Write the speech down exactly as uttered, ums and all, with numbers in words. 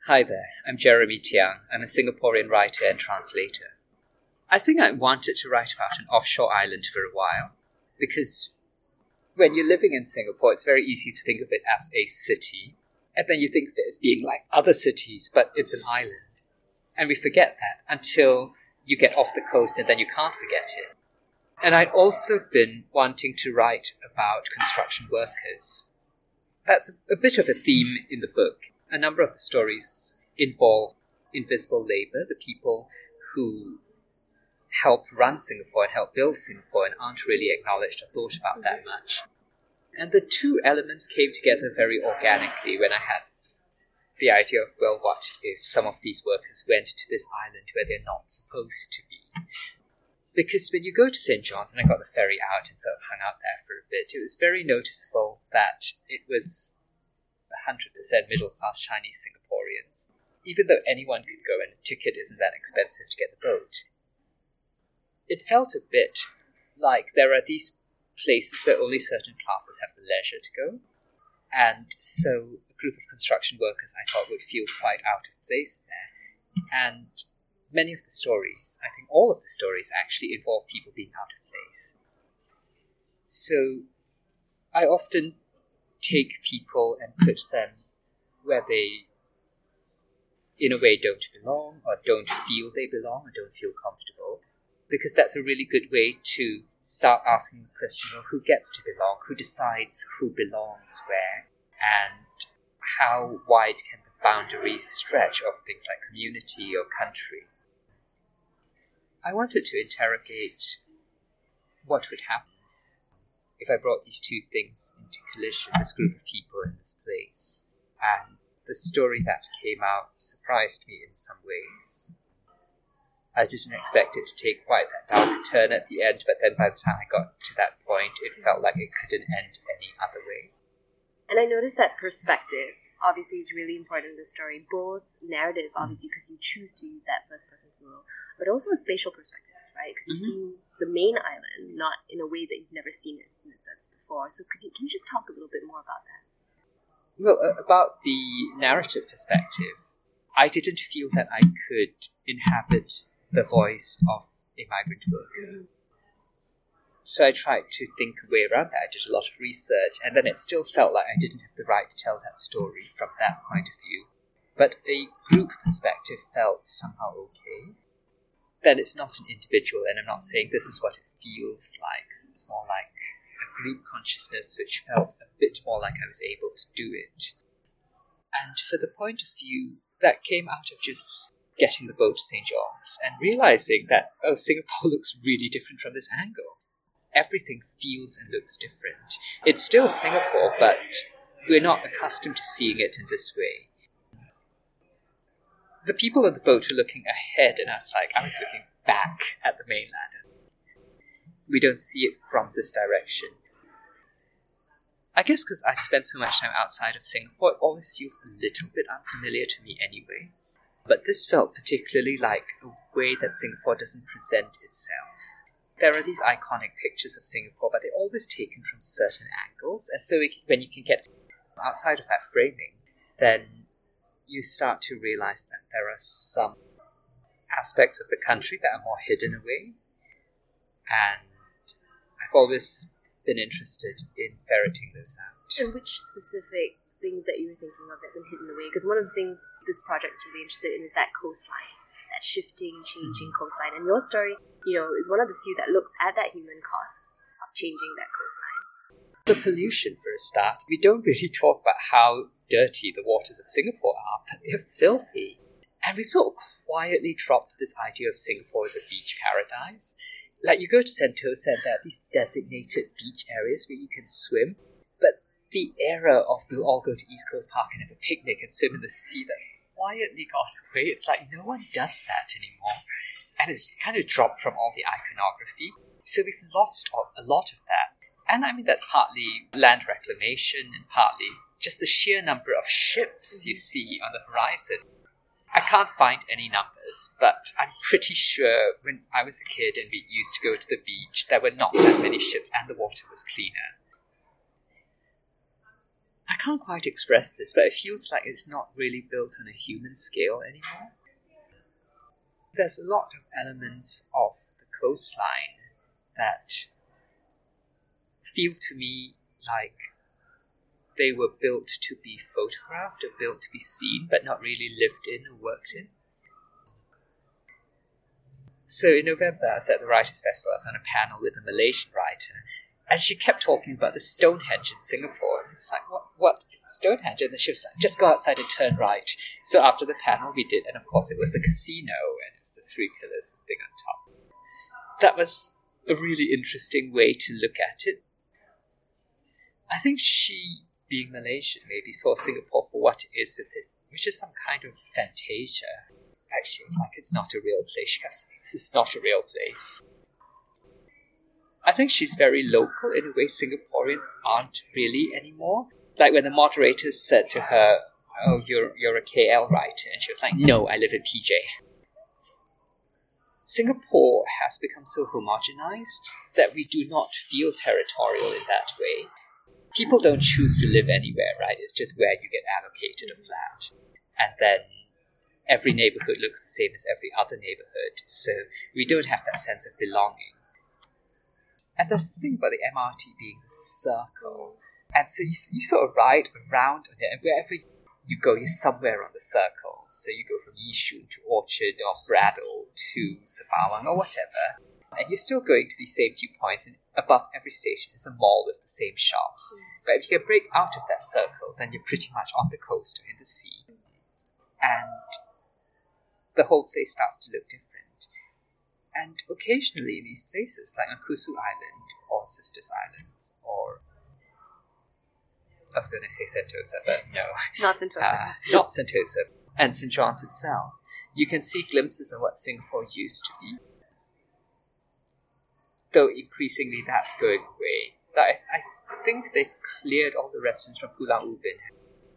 Hi there, I'm Jeremy Tiang. I'm a Singaporean writer and translator. I think I wanted to write about an offshore island for a while, because when you're living in Singapore, it's very easy to think of it as a city, and then you think of it as being like other cities, but it's an island. And we forget that until you get off the coast, and then you can't forget it. And I'd also been wanting to write about construction workers. That's a bit of a theme in the book. A number of the stories involve invisible labour, the people who help run Singapore and help build Singapore and aren't really acknowledged or thought about that much. And the two elements came together very organically when I had the idea of, well, what if some of these workers went to this island where they're not supposed to be? Because when you go to Saint John's, and I got the ferry out and sort of hung out there for a bit, it was very noticeable that it was one hundred percent middle-class Chinese Singaporeans. Even though anyone could go and a ticket isn't that expensive to get the boat, it felt a bit like there are these places where only certain classes have the leisure to go. And so a group of construction workers I thought would feel quite out of place there. And many of the stories, I think all of the stories actually involve people being out of place. So I often take people and put them where they, in a way, don't belong, or don't feel they belong, or don't feel comfortable, because that's a really good way to start asking the question, well, who gets to belong, who decides who belongs where, and how wide can the boundaries stretch of things like community or country. I wanted to interrogate what would happen if I brought these two things into collision, this group of people in this place. And the story that came out surprised me in some ways. I didn't expect it to take quite that dark turn at the end, but then by the time I got to that point, it felt like it couldn't end any other way. And I noticed that perspective, obviously, is really important in the story. Both narrative, obviously, because you choose to use that first-person plural, but also a spatial perspective, right? Because you've Mm-hmm. seen the main island, not in a way that you've never seen it in a sense before. So could you, can you just talk a little bit more about that? Well, uh, about the narrative perspective, I didn't feel that I could inhabit the voice of a migrant worker. Mm-hmm. So I tried to think a way around that. I did a lot of research, and then it still felt like I didn't have the right to tell that story from that point of view. But a group perspective felt somehow okay. Then it's not an individual, and I'm not saying this is what it feels like. It's more like a group consciousness, which felt a bit more like I was able to do it. And for the point of view that came out of just getting the boat to Saint John's and realizing that, oh, Singapore looks really different from this angle. Everything feels and looks different. It's still Singapore, but we're not accustomed to seeing it in this way. The people on the boat were looking ahead, and I was like, I was looking back at the mainland. We don't see it from this direction. I guess because I've spent so much time outside of Singapore, it always feels a little bit unfamiliar to me anyway. But this felt particularly like a way that Singapore doesn't present itself. There are these iconic pictures of Singapore, but they're always taken from certain angles, and so when you can get outside of that framing, then you start to realize that there are some aspects of the country that are more hidden away, and I've always been interested in ferreting those out. And which specific things that you were thinking of that have been hidden away? Because one of the things this project's really interested in is that coastline, that shifting, changing coastline. And your story, you know, is one of the few that looks at that human cost of changing that coastline. The pollution, for a start. We don't really talk about how dirty the waters of Singapore are, but they're filthy. And we've sort of quietly dropped this idea of Singapore as a beach paradise. Like, you go to Sentosa and there are these designated beach areas where you can swim, but the era of we'll all go to East Coast Park and have a picnic and swim in the sea, that's quietly got away. It's like no one does that anymore. And it's kind of dropped from all the iconography. So we've lost a lot of that. And I mean, that's partly land reclamation and partly just the sheer number of ships you see on the horizon. I can't find any numbers, but I'm pretty sure when I was a kid and we used to go to the beach, there were not that many ships and the water was cleaner. I can't quite express this, but it feels like it's not really built on a human scale anymore. There's a lot of elements of the coastline that feel to me like they were built to be photographed or built to be seen, but not really lived in or worked in. So in November, I was at the Writers' Festival. I was on a panel with a Malaysian writer, and she kept talking about the Stonehenge in Singapore. And it's like, what, what, Stonehenge? And then she was like, just go outside and turn right. So after the panel, we did, and of course it was the casino, and it was the three pillars with the thing on top. That was a really interesting way to look at it. I think she, being Malaysian, maybe saw Singapore for what it is with it, which is some kind of fantasia. Actually, it's like, it's not a real place. She kept saying, this is not a real place. I think she's very local in a way Singaporeans aren't really anymore. Like when the moderators said to her, oh, you're, you're a K L writer, and she was like, no, I live in P J. Singapore has become so homogenized that we do not feel territorial in that way. People don't choose to live anywhere, right? It's just where you get allocated a flat. And then every neighborhood looks the same as every other neighborhood, so we don't have that sense of belonging. And there's this thing about the M R T being a circle. And so you, you sort of ride around on it, and wherever you go, you're somewhere on the circle. So you go from Yishun to Orchard or Bradle to Sembawang or whatever. And you're still going to these same few points, and above every station is a mall with the same shops. But if you can break out of that circle, then you're pretty much on the coast or in the sea. And the whole place starts to look different. And occasionally in these places, like on Kusu Island or Sisters Islands, or I was going to say Sentosa, but no. Not Sentosa. Uh, not Sentosa. And Saint John's itself. You can see glimpses of what Singapore used to be. Though increasingly that's going away. But I, I think they've cleared all the residents from Pulau Ubin.